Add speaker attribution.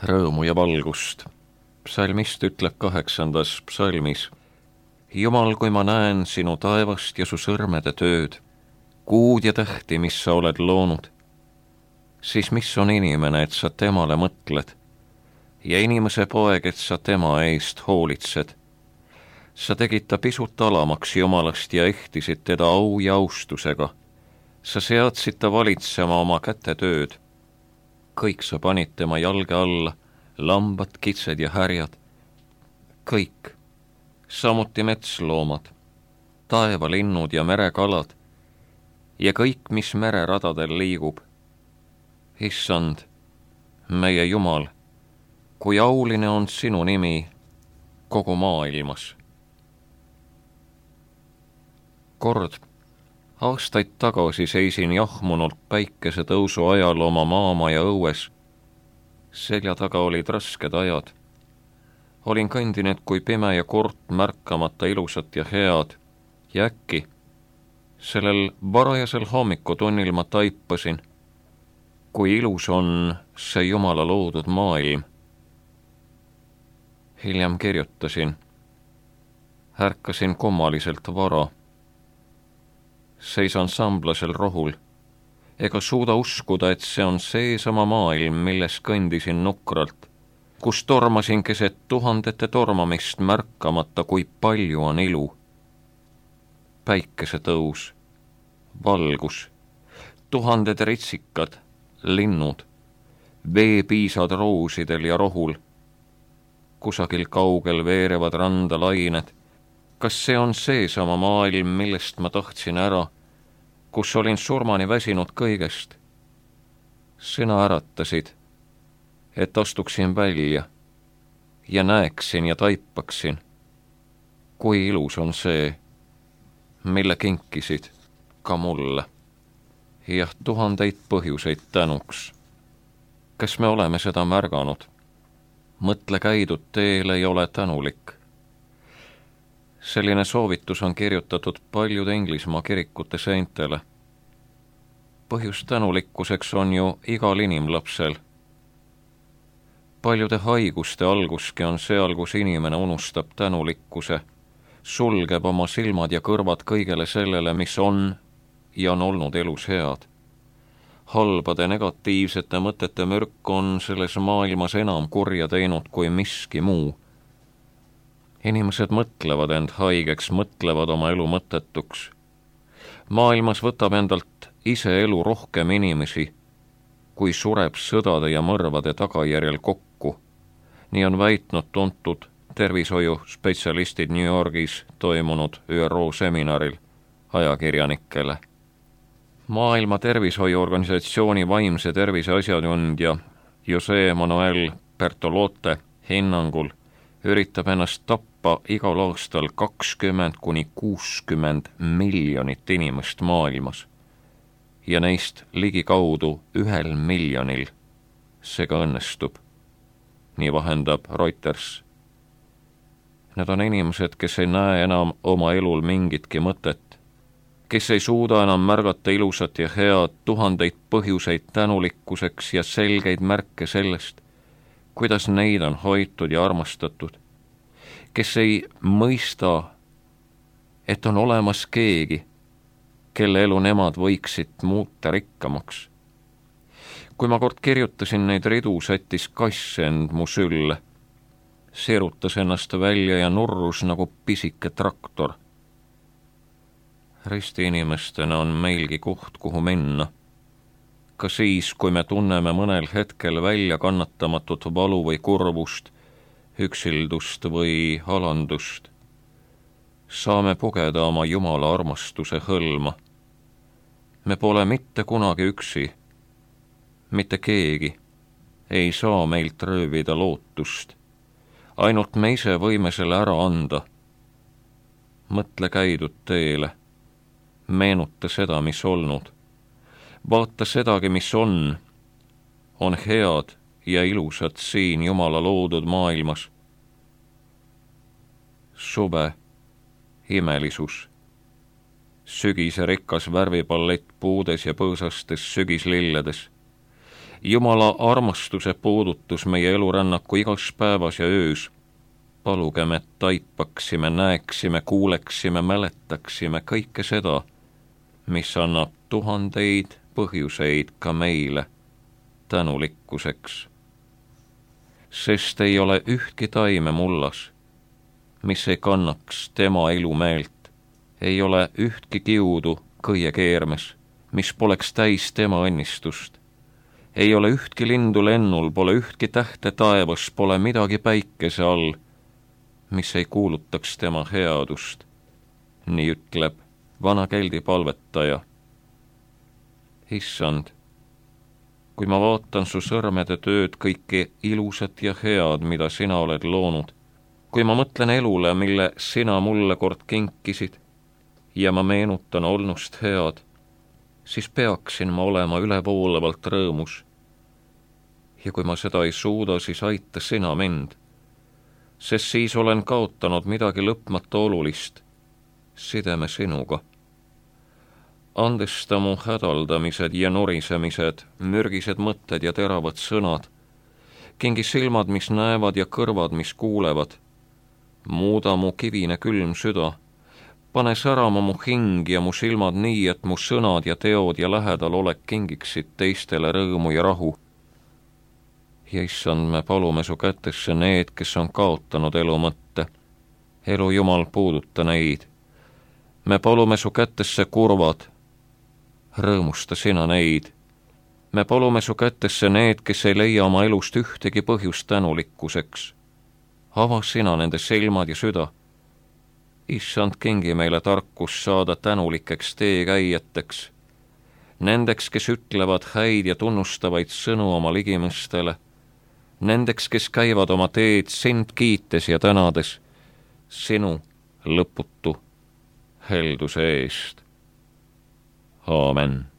Speaker 1: rõõmu ja valgust. Psalmist ütleb 8. psalmis: Jumal, kui ma näen sinu taevast ja su sõrmede tööd, kuud ja tähti, mis sa oled loonud, siis mis on inimene, et sa temale mõtled, ja inimese poeg, et sa tema eest hoolitsed. Sa tegid ta pisut alamaks Jumalast ja ehtisid teda au ja austusega. Sa seadsid ta valitsema oma kätetööd. Kõik sa panid tema jalge alla, lambad, kitsed ja härjad. Kõik, samuti metsloomad, taevalinnud ja merekalad ja kõik, mis mereradadel liigub. Issand, meie Jumal, kui auline on sinu nimi kogu maailmas. Kord aastaid tagasi seisin jahmunult päikesetõusu ajal oma maamaja õues. Selja taga olid rasked ajad. Olin kõndinud kui pime ja kurt, märkamata ilusat ja head. Ja äkki sellel varajasel hommikutunnil ma taipasin, kui ilus on see Jumala loodud maailm. Hiljem kirjutasin, ärkasin kummaliselt vara. Seisan samblasel rohul, ega suuda uskuda, et see on seesama maailm, milles kõndisin nukralt, kus tormasin keset tuhandete tormamist, märkamata, kui palju on ilu. Päikesetõus, valgus, tuhanded ritsikad, linnud, veepiisad roosidel ja rohul. Kusagil kaugel veerevad randa lained. Kas see on seesama maailm, millest ma tahtsin ära, kus olin surmani väsinud kõigest? Sina äratasid, et astuksin välja ja näeksin ja taipaksin, kui ilus on see, mille kinkisid ka mulle. Jah, tuhandeid põhjuseid tänuks. Kas me oleme seda märganud? Mõtle käidud teel ei ole tänulik. Selline soovitus on kirjutatud paljude Inglismaa kirikute seintele. Põhjus tänulikkuseks on ju igal inimlapsel. Paljude haiguste alguski on seal, kus inimene unustab tänulikkuse, sulgeb oma silmad ja kõrvad kõigele sellele, mis on ja on olnud elus head. Halbade negatiivsete mõtete mürk on selles maailmas enam kurja teinud kui miski muu. Inimesed mõtlevad end haigeks, mõtlevad oma elu mõttetuks. Maailmas võtab endalt ise elu rohkem inimesi, kui sureb sõdade ja mõrvade tagajärjel kokku. Nii on väitnud tuntud tervishoiuspetsialistid New Yorgis toimunud ÜRO seminaril ajakirjanikele. Maailma Tervishoiuorganisatsiooni vaimse tervise asjatundja Jose Manuel Bertolotte hinnangul üritab ennast tappa igal aastal 20–60 miljonit inimest maailmas ja neist ligikaudu 1 miljonil see ka õnnestub. Nii vahendab Reuters. Need on inimesed, kes ei näe enam oma elul mingitki mõtet, kes ei suuda enam märgata ilusat ja head, tuhandeid põhjuseid tänulikkuseks ja selgeid märke sellest, kuidas neid on hoitud ja armastatud, kes ei mõista, et on olemas keegi, kelle elu nemad võiksid muuta rikkamaks. Kui ma kord kirjutasin neid ridu, sättis kass end mu sülle, seerutas ennast välja ja nurrus nagu pisike traktor. Ristiinimestena on meilgi koht, kuhu minna. Ka siis, kui me tunneme mõnel hetkel välja kannatamatut valu või kurvust, üksildust või alandust, saame pugeda oma Jumala armastuse hõlma. Me pole mitte kunagi üksi. Mitte keegi ei saa meilt röövida lootust. Ainult me ise võime selle ära anda. Mõtle käidud teele. Meenuta seda, mis olnud. Vaata sedagi, mis on head ja ilusad siin Jumala loodud maailmas. Suve, imelisus, sügise rikas värvipallett puudes ja põõsastes sügislilledes Jumala armastuse puudutus meie elurännaku igas päevas ja öös. Palugem, et taipaksime, näeksime, kuuleksime, mäletaksime kõike seda, mis annab tuhandeid põhjuseid ka meile tänulikkuseks. Sest ei ole ühtki taime mullas, mis ei kannaks tema elumeelt, ei ole ühtki kiudu kõiekeermes, mis poleks täis tema õnnistust. Ei ole ühtki lindu lennul, pole ühtki tähte taevas, pole midagi päikese all, mis ei kuulutaks tema headust. Nii ütleb vana keldi palvetaja. Issand, kui ma vaatan su sõrmede tööd, kõike ilusat ja head, mida sina oled loonud, kui ma mõtlen elule, mille sina mulle kord kinkisid, ja ma meenutan olnust head, siis peaksin ma olema ülevoolavalt rõõmus. Ja kui ma seda ei suuda, siis aita sina mind, sest siis olen kaotanud midagi lõpmata olulist, sideme sinuga. Andesta mu hädaldamised ja norisemised, mürgised mõtted ja teravad sõnad, kingi silmad, mis näevad ja kõrvad, mis kuulevad. Muuda mu kivine külm süda, pane särama mu hing ja mu silmad nii, et mu sõnad ja teod ja lähedal olek kingiksid teistele rõõmu ja rahu. Ja issand, me palume su kätesse need, kes on kaotanud elu mõtte. Elu Jumal, puuduta neid. Me palume su kätesse kurvad, rõõmusta sina neid. Me palume su kätesse need, kes ei leia oma elust ühtegi põhjust tänulikkuseks. Ava sina nende silmad ja süda. Issand, kingi meile tarkus saada tänulikeks teekäijateks. Nendeks, kes ütlevad häid ja tunnustavaid sõnu oma ligimõstele. Nendeks, kes käivad oma teed sind kiites ja tänades, sinu lõputu helduse eest. Aamen.